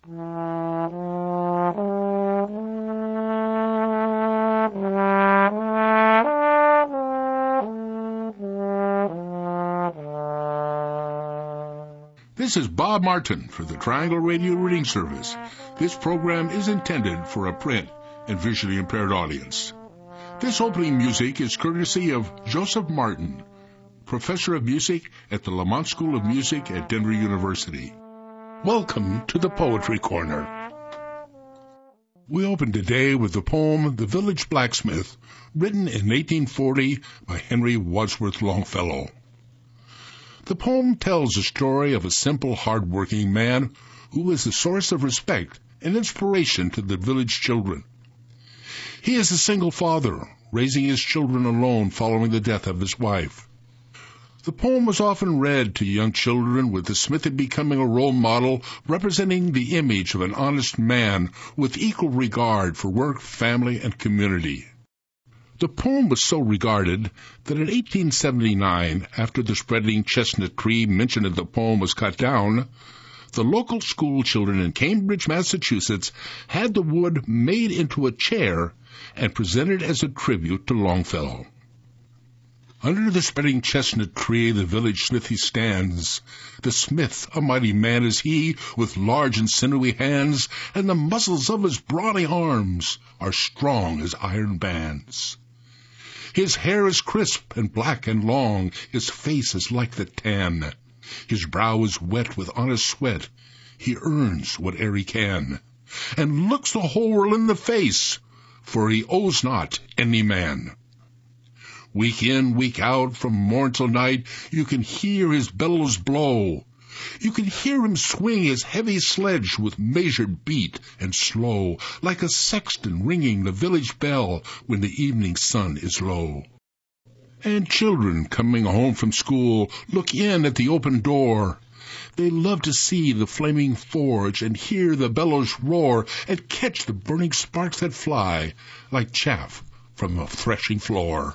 This is Bob Martin for the Triangle Radio Reading Service. This program is intended for a print and visually impaired audience. This opening music is courtesy of Joseph Martin, professor of music at the Lamont School of Music at Denver University. Welcome to the Poetry Corner. We open today with the poem The Village Blacksmith, written in 1840 by Henry Wadsworth Longfellow. The poem tells the story of a simple, hard-working man who was the source of respect and inspiration to the village children. He is a single father, raising his children alone following the death of his wife. The poem was often read to young children, with the smithy becoming a role model representing the image of an honest man with equal regard for work, family, and community. The poem was so regarded that in 1879, after the spreading chestnut tree mentioned in the poem was cut down, the local school children in Cambridge, Massachusetts, had the wood made into a chair and presented as a tribute to Longfellow. Under the spreading chestnut tree the village smithy stands. The smith, a mighty man is he, with large and sinewy hands, and the muscles of his brawny arms are strong as iron bands. His hair is crisp and black and long, his face is like the tan. His brow is wet with honest sweat, he earns whate'er he can, and looks the whole world in the face, for he owes not any man. Week in, week out, from morn till night, you can hear his bellows blow. You can hear him swing his heavy sledge with measured beat and slow, like a sexton ringing the village bell when the evening sun is low. And children coming home from school look in at the open door. They love to see the flaming forge and hear the bellows roar and catch the burning sparks that fly like chaff from a threshing floor.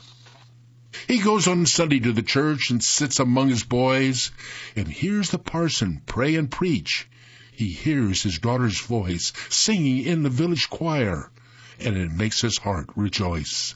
He goes on Sunday to the church and sits among his boys and hears the parson pray and preach. He hears his daughter's voice singing in the village choir, and it makes his heart rejoice.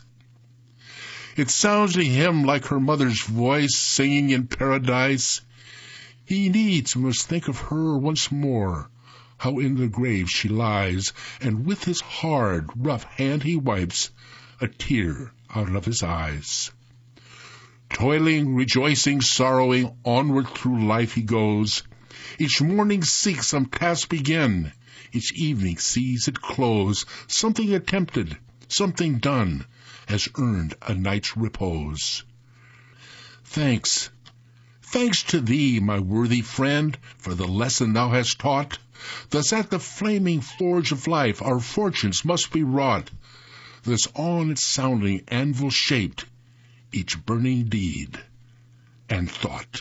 It sounds to him like her mother's voice singing in paradise. He needs must think of her once more, how in the grave she lies, and with his hard, rough hand he wipes a tear out of his eyes. Toiling, rejoicing, sorrowing, onward through life he goes. Each morning seeks some task begin, each evening sees it close. Something attempted, something done, has earned a night's repose. Thanks to thee, my worthy friend, for the lesson thou hast taught. Thus at the flaming forge of life our fortunes must be wrought. Thus on its sounding anvil shaped each burning deed and thought.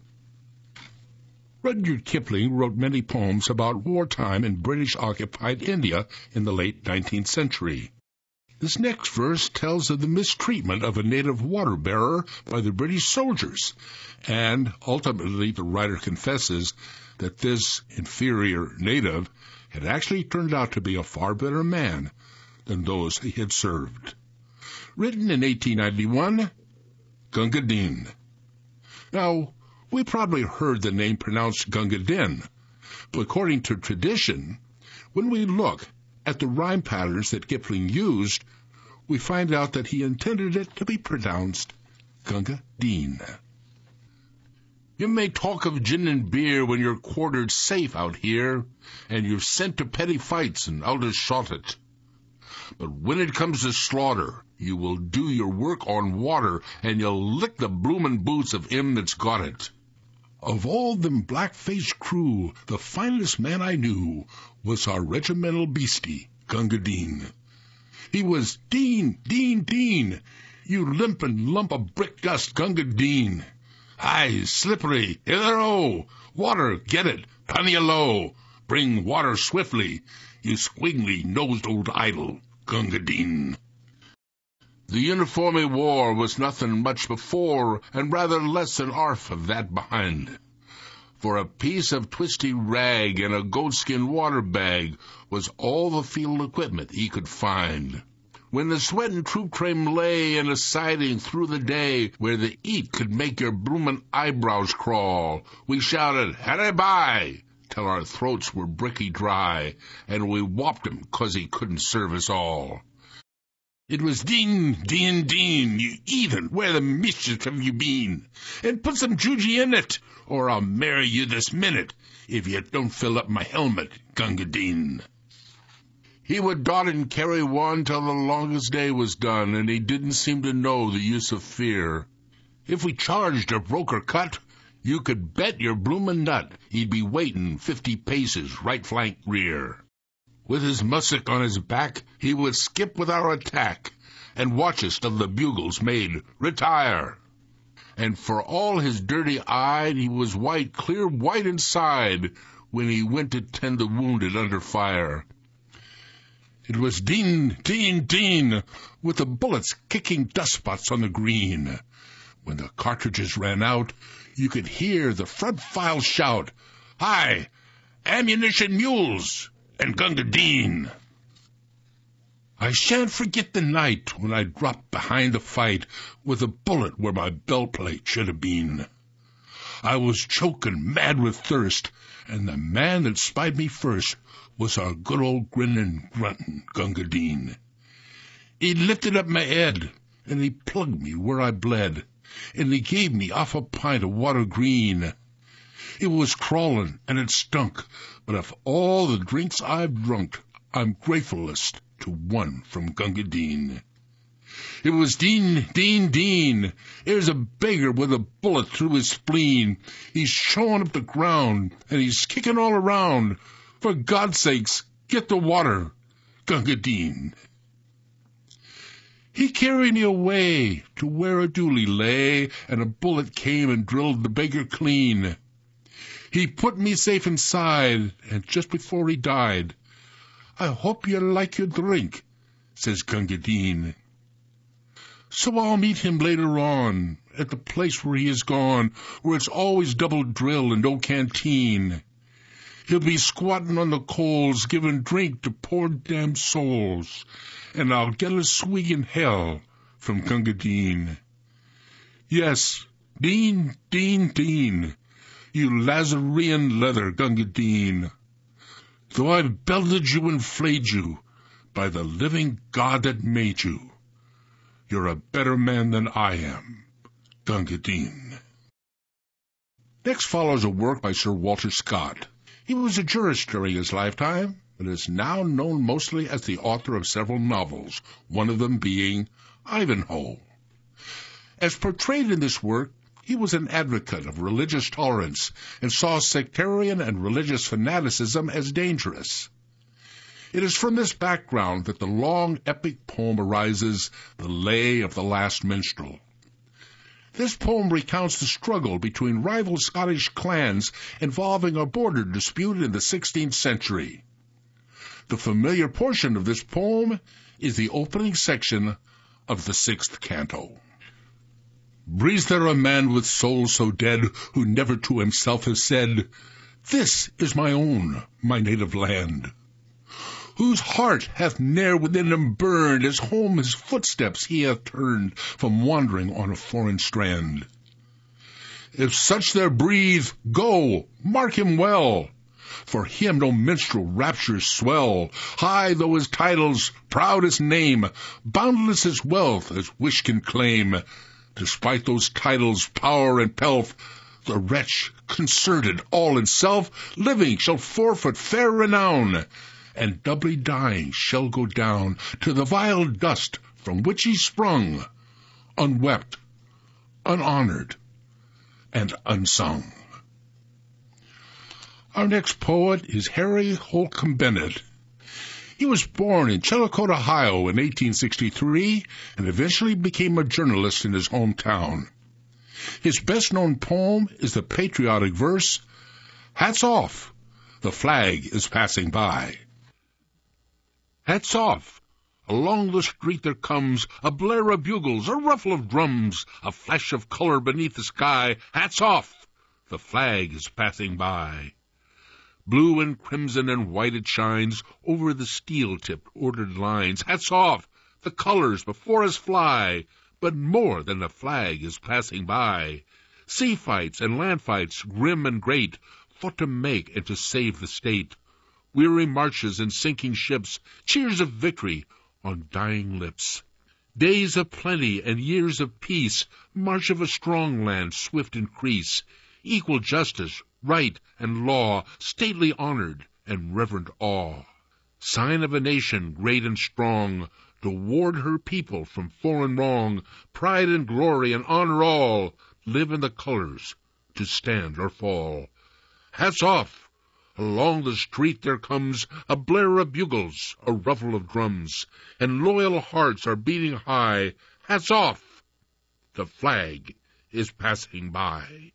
Rudyard Kipling wrote many poems about wartime in British-occupied India in the late 19th century. This next verse tells of the mistreatment of a native water-bearer by the British soldiers, and ultimately the writer confesses that this inferior native had actually turned out to be a far better man than those he had served. Written in 1891, Gunga Din. Now, we probably heard the name pronounced Gunga Din, but according to tradition, when we look at the rhyme patterns that Kipling used, we find out that he intended it to be pronounced Gunga Din. You may talk of gin and beer when you're quartered safe out here, and you're sent to petty fights and Aldershot. But when it comes to slaughter, you will do your work on water, and you'll lick the bloomin' boots of him that's got it. Of all them black-faced crew, the finest man I knew was our regimental beastie, Gunga Din. He was Dean, Dean, Dean, you limpin' lump of brick dust, Gunga Din. Aye, slippery, hither-o, water, get it, plenty low, bring water swiftly, you squiggly-nosed old idol, Gunga Din. The uniformy war was nothing much before, and rather less than arf of that behind. for a piece of twisty rag and a goatskin water bag was all the field equipment he could find. When the sweatin' troop train lay in a siding through the day where the heat could make your bloomin' eyebrows crawl, we shouted, "Hurry by!" till our throats were bricky dry, and we whopped him 'cause he couldn't serve us all. It was Dean, Dean, Dean, you heathen, where the mischief have you been? And put some juji in it, or I'll marry you this minute, if you don't fill up my helmet, Gunga Din. He would dot and carry one till the longest day was done, and he didn't seem to know the use of fear. If we charged or broke or cut, you could bet your bloomin' nut he'd be waitin' 50 paces right flank rear. With his mussick on his back, he would skip with our attack, and watch us till the bugles made "Retire." And for all his dirty eye, he was white, clear white inside, when he went to tend the wounded under fire. It was Dean, Dean, Dean, with the bullets kicking dust spots on the green. When the cartridges ran out, you could hear the front file shout, "Hi, ammunition mules!" and Gunga Din. I shan't forget the night when I dropped behind the fight with a bullet where my belt plate should have been. I was choking mad with thirst, and the man that spied me first was our good old grinning, grunting Gunga Din. He lifted up my head, and he plugged me where I bled, and he gave me off a pint of water green. It was crawling, and it stunk, but of all the drinks I've drunk, I'm gratefulest to one from Gunga Din. It was Dean, Dean, Dean. Here's a beggar with a bullet through his spleen. He's showing up the ground, and he's kicking all around. For God's sakes, get the water, Gunga Din. He carried me away to where a dooley lay, and a bullet came and drilled the beggar clean. He put me safe inside, and just before he died, "I hope you like your drink," says Gunga Din. So I'll meet him later on, at the place where he is gone, where it's always double drill and no canteen. He'll be squatting on the coals, giving drink to poor damned souls, and I'll get a swig in hell from Gunga Din. Yes, Dean, Dean, Dean, you Lazarean leather Gunga Din. Though I've belted you and flayed you, by the living God that made you, you're a better man than I am, Gunga Din. Next follows a work by Sir Walter Scott. He was a jurist during his lifetime, and is now known mostly as the author of several novels, one of them being Ivanhoe. As portrayed in this work, he was an advocate of religious tolerance and saw sectarian and religious fanaticism as dangerous. It is from this background that the long epic poem arises, The Lay of the Last Minstrel. This poem recounts the struggle between rival Scottish clans involving a border dispute in the 16th century. The familiar portion of this poem is the opening section of the 6th canto. Breathes there a man with soul so dead, who never to himself has said, "This is my own, my native land," whose heart hath ne'er within him burned, as home his footsteps he hath turned from wandering on a foreign strand? If such there breathe, go, mark him well, for him no minstrel raptures swell, high though his titles, proud his name, boundless his wealth as wish can claim. Despite those titles, power, and pelf, the wretch, concerted all in self, living shall forfeit fair renown, and doubly dying shall go down to the vile dust from which he sprung, unwept, unhonored, and unsung. Our next poet is Harry Holcomb Bennett. He was born in Chillicothe, Ohio in 1863 and eventually became a journalist in his hometown. His best-known poem is the patriotic verse, "Hats off, the flag is passing by." Hats off! Along the street there comes a blare of bugles, a ruffle of drums, a flash of color beneath the sky. Hats off! the flag is passing by. Blue and crimson and white it shines over the steel-tipped ordered lines. Hats off! The colors before us fly, but more than the flag is passing by. Sea fights and land fights grim and great, fought to make and to save the state. Weary marches and sinking ships, cheers of victory on dying lips. Days of plenty and years of peace, march of a strong land, swift increase. Equal justice, right and law, stately honored and reverent awe. Sign of a nation great and strong, to ward her people from foreign wrong. Pride and glory and honor all, live in the colors, to stand or fall. Hats off! Along the street there comes a blare of bugles, a ruffle of drums, and loyal hearts are beating high. Hats off! The flag is passing by.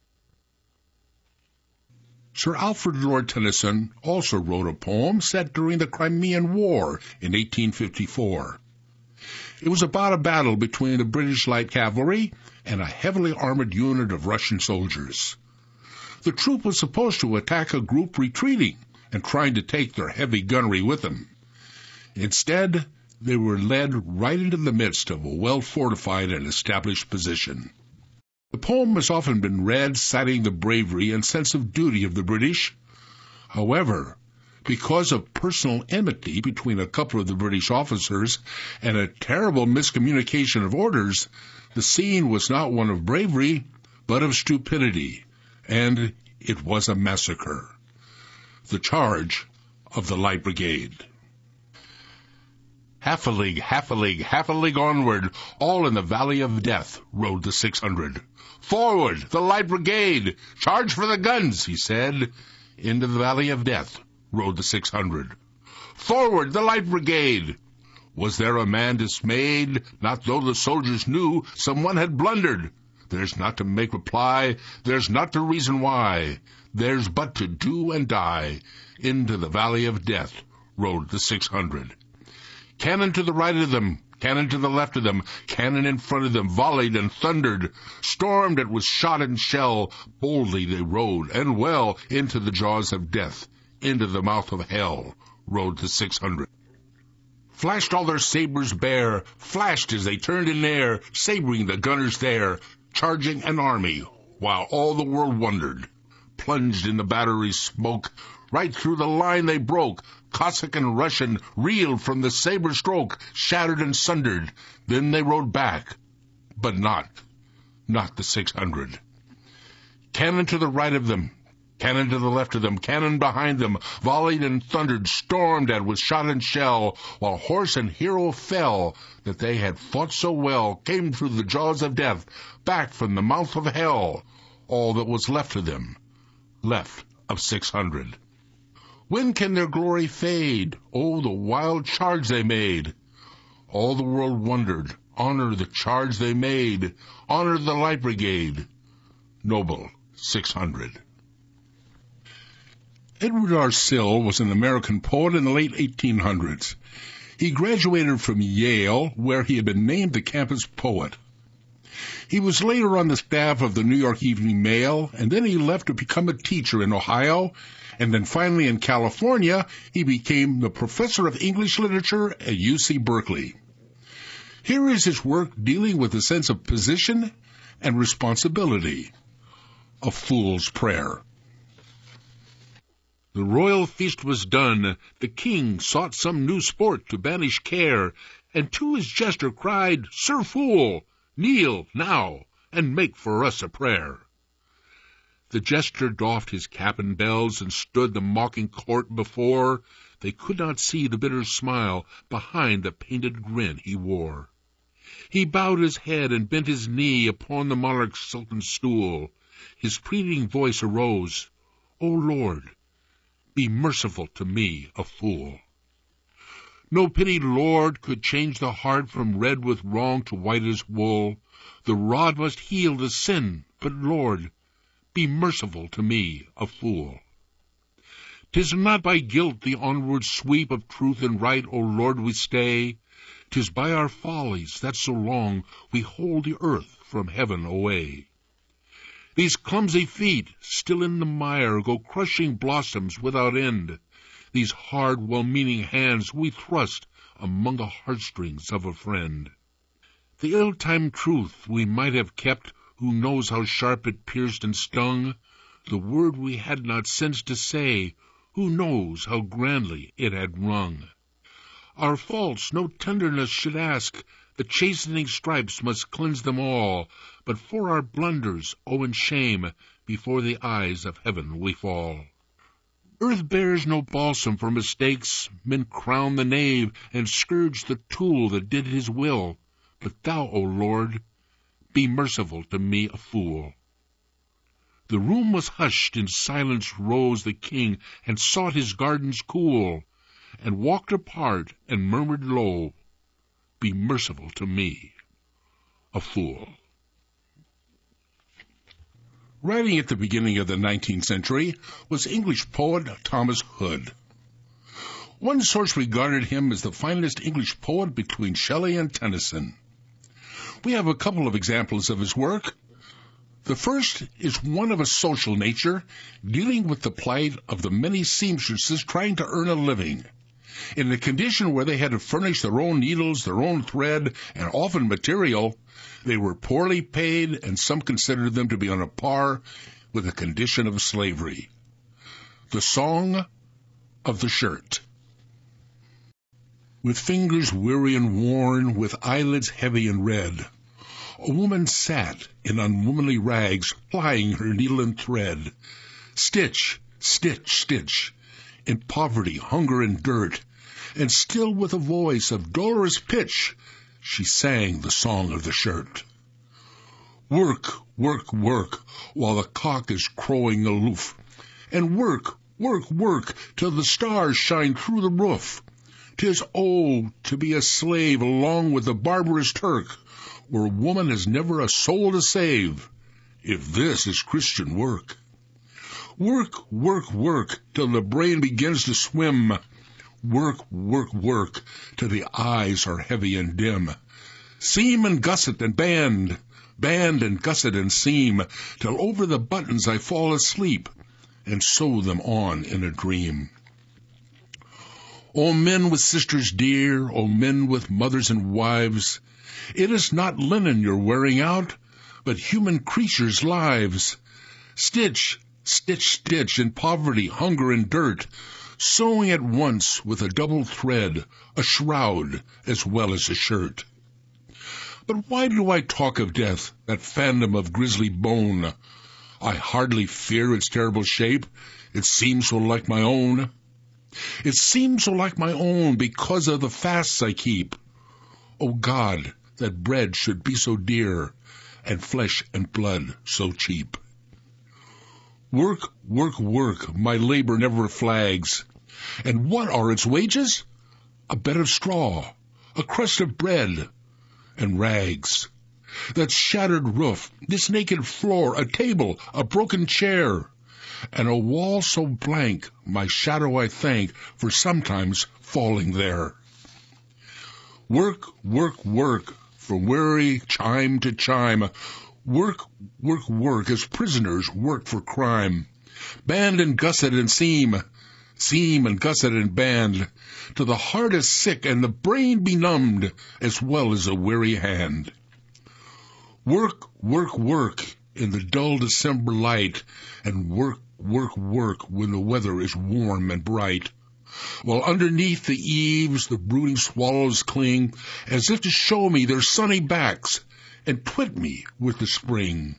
Sir Alfred Lord Tennyson also wrote a poem set during the Crimean War in 1854. It was about a battle between the British light cavalry and a heavily armored unit of Russian soldiers. The troop was supposed to attack a group retreating and trying to take their heavy gunnery with them. Instead, they were led right into the midst of a well-fortified and established position. The poem has often been read citing the bravery and sense of duty of the British. However, because of personal enmity between a couple of the British officers and a terrible miscommunication of orders, the scene was not one of bravery, but of stupidity, and it was a massacre. The charge of the Light Brigade. Half a league onward, all in the valley of death, rode the 600. Forward, the Light Brigade! Charge for the guns, he said. Into the valley of death rode the 600. Forward, the Light Brigade! Was there a man dismayed? Not though the soldiers knew someone had blundered. There's not to make reply, there's not to reason why. There's but to do and die. Into the valley of death rode the 600. Cannon to the right of them, cannon to the left of them, cannon in front of them, volleyed and thundered. Stormed it with shot and shell, boldly they rode, and well, into the jaws of death, into the mouth of hell, rode the 600. Flashed all their sabers bare, flashed as they turned in air, sabering the gunners there, charging an army, while all the world wondered. Plunged in the battery's smoke, right through the line they broke. Cossack and Russian reeled from the saber stroke, shattered and sundered. Then they rode back, but not the 600. Cannon to the right of them, cannon to the left of them, cannon behind them, volleyed and thundered, stormed at with shot and shell, while horse and hero fell that they had fought so well, came through the jaws of death, back from the mouth of hell, all that was left of them, left of 600. When can their glory fade? Oh, the wild charge they made! All the world wondered. Honor the charge they made. Honor the Light Brigade. Noble 600. Edward R. Sill was an American poet in the late 1800s. He graduated from Yale, where he had been named the campus poet. He was later on the staff of the New York Evening Mail, and then he left to become a teacher in Ohio, and then finally in California, he became the professor of English literature at UC Berkeley. Here is his work dealing with a sense of position and responsibility. A Fool's Prayer. The royal feast was done. The king sought some new sport to banish care, and to his jester cried, "Sir Fool, kneel now, and make for us a prayer." The jester doffed his cap and bells, and stood the mocking court before. They could not see the bitter smile behind the painted grin he wore. He bowed his head and bent his knee upon the monarch's silken stool. His pleading voice arose, "O Lord, be merciful to me, a fool." No pity, Lord, could change the heart from red with wrong to white as wool. The rod must heal the sin, but Lord, be merciful to me, a fool. 'Tis not by guilt the onward sweep of truth and right, O Lord, we stay. 'Tis by our follies that so long we hold the earth from heaven away. These clumsy feet, still in the mire, go crushing blossoms without end. These hard, well-meaning hands we thrust among the heartstrings of a friend. The ill-timed truth we might have kept, who knows how sharp it pierced and stung? The word we had not sense to say, who knows how grandly it had rung? Our faults no tenderness should ask, the chastening stripes must cleanse them all, but for our blunders, in shame, before the eyes of heaven we fall. Earth bears no balsam for mistakes, men crown the knave and scourge the tool that did his will, but thou, O Lord, be merciful to me a fool. The room was hushed, in silence rose the king, and sought his gardens cool, and walked apart, and murmured low, be merciful to me, a fool. Writing at the beginning of the 19th century was English poet Thomas Hood. One source regarded him as the finest English poet between Shelley and Tennyson. We have a couple of examples of his work. The first is one of a social nature, dealing with the plight of the many seamstresses trying to earn a living. In a condition where they had to furnish their own needles, their own thread, and often material, they were poorly paid, and some considered them to be on a par with a condition of slavery. The Song of the Shirt. With fingers weary and worn, with eyelids heavy and red, a woman sat in unwomanly rags, plying her needle and thread. Stitch, stitch, stitch, in poverty, hunger, and dirt, and still with a voice of dolorous pitch, she sang the song of the shirt. Work, work, work, while the cock is crowing aloof, and work, work, work, till the stars shine through the roof. 'Tis, oh, to be a slave along with the barbarous Turk, where woman has never a soul to save, if this is Christian work. Work, work, work, till the brain begins to swim. Work, work, work, till the eyes are heavy and dim. Seam and gusset and band, band and gusset and seam, till over the buttons I fall asleep, and sew them on in a dream. O men with sisters dear, O men with mothers and wives, it is not linen you're wearing out, but human creatures' lives. Stitch, stitch, stitch, in poverty, hunger, and dirt, sewing at once with a double thread, a shroud as well as a shirt. But why do I talk of death, that phantom of grisly bone? I hardly fear its terrible shape, it seems so like my own. It seems so like my own because of the fasts I keep. O God, that bread should be so dear, and flesh and blood so cheap. Work, work, work, my labor never flags. And what are its wages? A bed of straw, a crust of bread, and rags. That shattered roof, this naked floor, a table, a broken chair, and a wall so blank, my shadow I thank for sometimes falling there. Work, work, work, from weary chime to chime. Work, work, work, as prisoners work for crime. Band and gusset and seam, seam and gusset and band, till the heart is sick and the brain benumbed, as well as a weary hand. Work, work, work, in the dull December light, and work, work, work, when the weather is warm and bright. While underneath the eaves the brooding swallows cling, as if to show me their sunny backs, and twit me with the spring.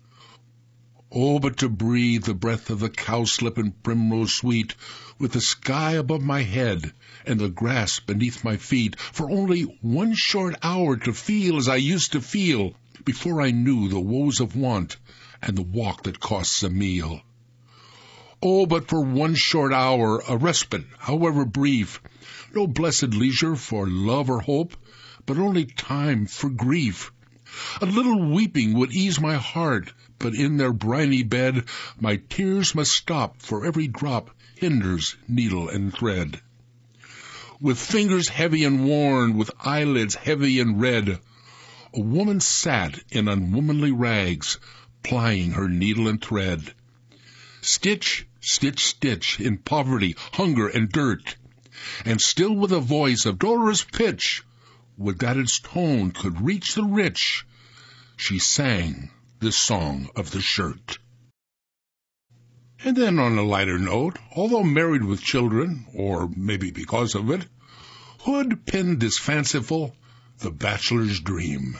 Oh, but to breathe the breath of the cowslip and primrose sweet, with the sky above my head, and the grass beneath my feet, for only one short hour to feel as I used to feel, before I knew the woes of want, and the walk that costs a meal. Oh, but for one short hour, a respite, however brief, no blessed leisure for love or hope, but only time for grief. A little weeping would ease my heart, but in their briny bed my tears must stop, for every drop hinders needle and thread. With fingers heavy and worn, with eyelids heavy and red, a woman sat in unwomanly rags, plying her needle and thread. Stitch, stitch, stitch, in poverty, hunger, and dirt, and still with a voice of dolorous pitch, would that its tone could reach the rich, she sang this song of the shirt. And then on a lighter note, although married with children, or maybe because of it, Hood penned this fanciful The Bachelor's Dream.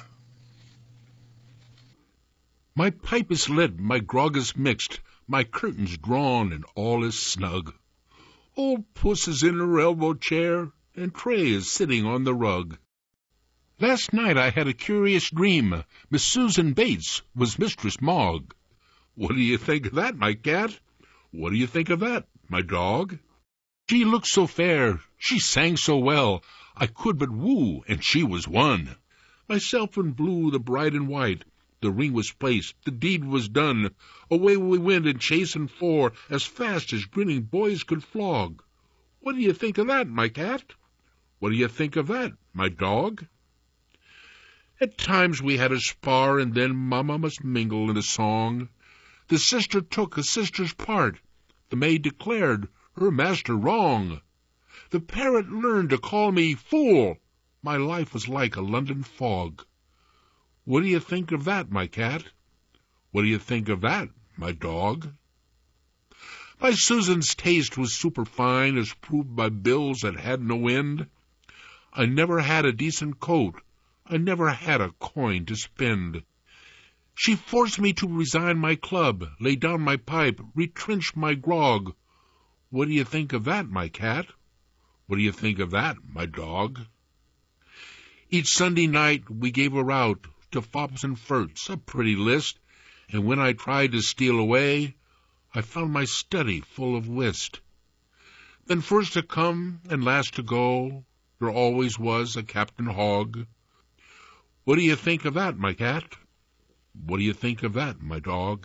My pipe is lit, my grog is mixed, my curtains drawn, and all is snug. Old Puss is in her elbow chair, and Tray is sitting on the rug. Last night I had a curious dream. Miss Susan Bates was Mistress Mogg. What do you think of that, my cat? What do you think of that, my dog? She looked so fair, she sang so well, I could but woo, and she was won. Myself in blue, the bride in white, the ring was placed, the deed was done. Away we went in chase and four, as fast as grinning boys could flog. What do you think of that, my cat? What do you think of that, my dog? At times we had a spar, and then Mamma must mingle in a song. The sister took a sister's part. The maid declared her master wrong. The parrot learned to call me fool. My life was like a London fog. What do you think of that, my cat? What do you think of that, my dog? My Susan's taste was superfine, as proved by bills that had no end. I never had a decent coat. I never had a coin to spend. She forced me to resign my club, lay down my pipe, retrench my grog. What do you think of that, my cat? What do you think of that, my dog? Each Sunday night we gave her out to fops and furts, a pretty list, and when I tried to steal away, I found my study full of whist. Then first to come and last to go, there always was a Captain Hogg. What do you think of that, my cat? What do you think of that, my dog?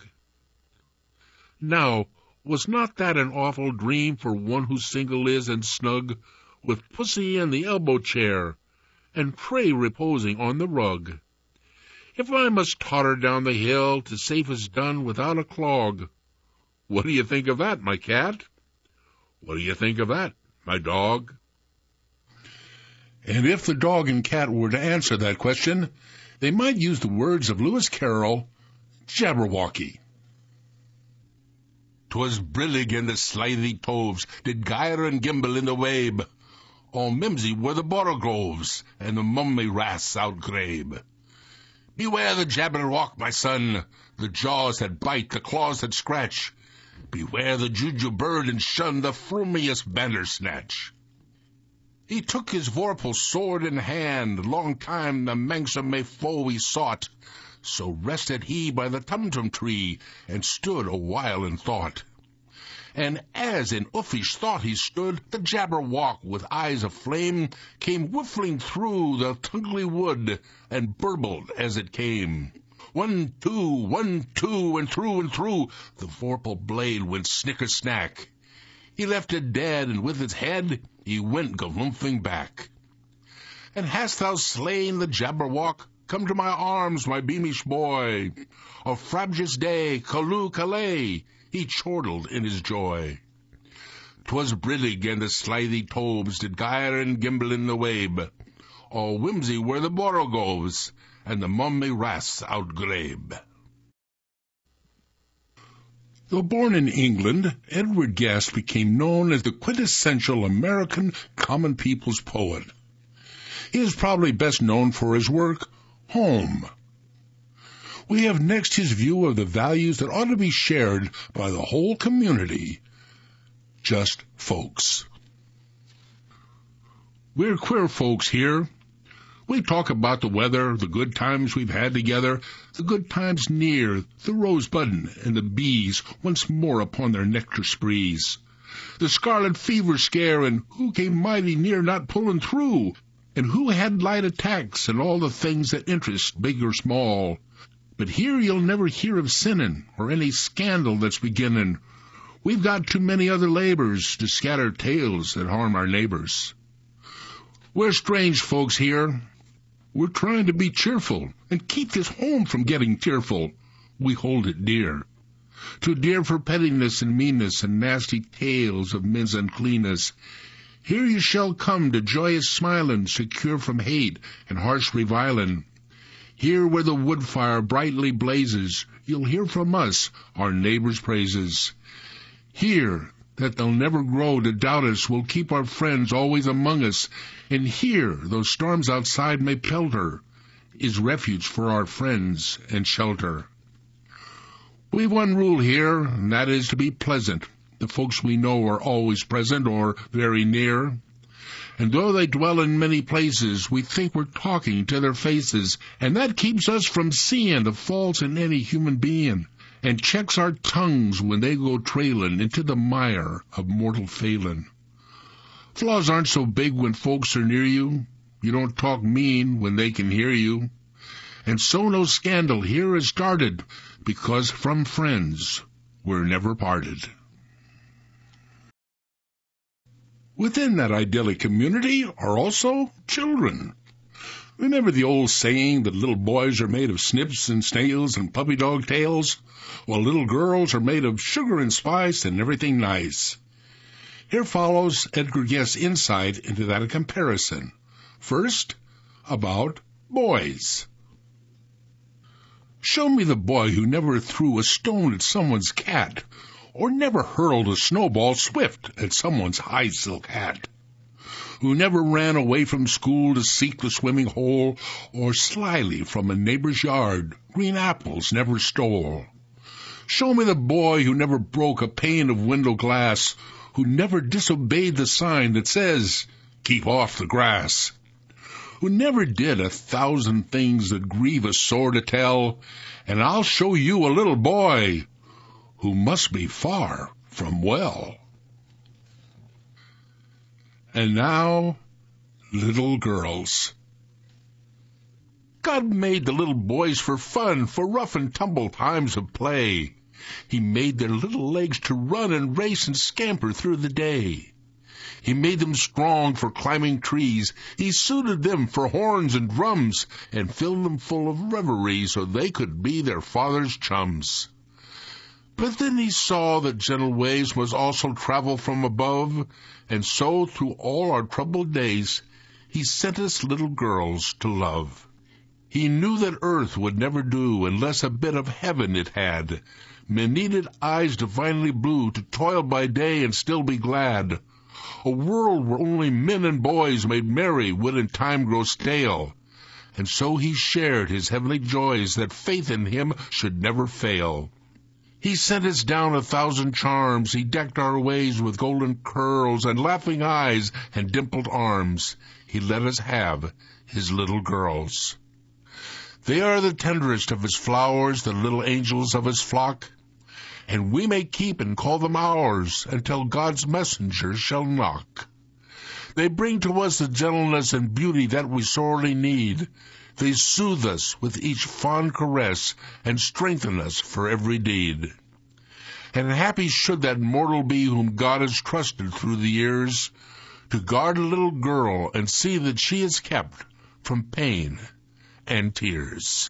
Now, was not that an awful dream for one who single is and snug, with Pussy in the elbow chair, and Tray reposing on the rug? If I must totter down the hill to safe is done without a clog, what do you think of that, my cat? What do you think of that, my dog? And if the dog and cat were to answer that question, they might use the words of Lewis Carroll, Jabberwocky. 'Twas brillig and the slithy toves did gyre and gimble in the wabe. All mimsy were the borogoves, and the mummy wrasse outgrabe. Beware the Jabberwock, my son, the jaws that bite, the claws that scratch. Beware the jujubird, and shun the frumious bandersnatch. He took his vorpal sword in hand, long time the manxome foe he sought. So rested he by the tumtum tree, and stood a while in thought. And as in uffish thought he stood, the Jabberwock, with eyes of flame, came whiffling through the tungly wood, and burbled as it came. 1, 2, 1, 2, and through, the vorpal blade went snicker-snack. He left it dead, and with its head he went galumphing back. And hast thou slain the Jabberwock? Come to my arms, my beamish boy. Of frabjous day, Callooh Callay, he chortled in his joy. 'Twas brillig and the slithy toves did gyre and gimble in the wabe. All whimsy were the borogoves, and the mummy wrasse outgrabe. Though born in England, Edward Guest became known as the quintessential American common people's poet. He is probably best known for his work, Home. We have next his view of the values that ought to be shared by the whole community, just folks. We're queer folks here. We talk about the weather, the good times we've had together, the good times near, the rosebud and the bees once more upon their nectar sprees, the scarlet fever scare, and who came mighty near not pulling through, and who had light attacks, and all the things that interest, big or small. But here you'll never hear of sinning, or any scandal that's beginning. We've got too many other labors to scatter tales that harm our neighbors. We're strange folks here. We're trying to be cheerful and keep this home from getting tearful. we hold it dear. Too dear for pettiness and meanness and nasty tales of men's uncleanness. Here you shall come to joyous smilin', secure from hate and harsh revilin'. Here where the wood fire brightly blazes, you'll hear from us our neighbors' praises. Here that they'll never grow to doubt us, we'll keep our friends always among us. And here, though storms outside may pelter, is refuge for our friends and shelter. We've one rule here, and that is to be pleasant. The folks we know are always present or very near. And though they dwell in many places, we think we're talking to their faces, and that keeps us from seeing the faults in any human being, and checks our tongues when they go trailin' into the mire of mortal failin'. Flaws aren't so big when folks are near you. You don't talk mean when they can hear you. And so no scandal here is started, because from friends we're never parted. Within that idyllic community are also children. Remember the old saying that little boys are made of snips and snails and puppy dog tails, while little girls are made of sugar and spice and everything nice? Here follows Edgar Guest's insight into that comparison. First, about boys. Show me the boy who never threw a stone at someone's cat, or never hurled a snowball swift at someone's high silk hat, who never ran away from school to seek the swimming hole, or slyly from a neighbor's yard green apples never stole. Show me the boy who never broke a pane of window glass, who never disobeyed the sign that says, "Keep off the grass," who never did 1,000 things that grieve a sore to tell, and I'll show you a little boy who must be far from well. And now, little girls. God made the little boys for fun, for rough and tumble times of play. He made their little legs to run and race and scamper through the day. He made them strong for climbing trees. He suited them for horns and drums, and filled them full of revelry so they could be their father's chums. But then he saw that gentle ways must also travel from above, and so through all our troubled days he sent us little girls to love. He knew that earth would never do unless a bit of heaven it had. Men needed eyes divinely blue to toil by day and still be glad. A world where only men and boys made merry would in time grow stale. And so he shared his heavenly joys that faith in him should never fail. He sent us down 1,000 charms. He decked our ways with golden curls and laughing eyes and dimpled arms. He let us have his little girls. They are the tenderest of his flowers, the little angels of his flock, and we may keep and call them ours until God's messenger shall knock. They bring to us the gentleness and beauty that we sorely need. They soothe us with each fond caress and strengthen us for every deed. And happy should that mortal be whom God has trusted through the years to guard a little girl and see that she is kept from pain and tears.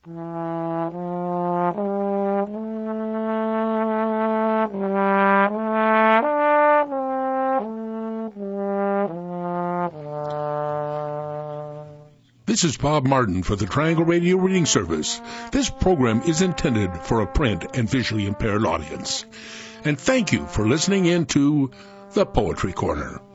This is Bob Martin for the Triangle Radio Reading Service. This program is intended for a print and visually impaired audience. And thank you for listening in to The Poetry Corner.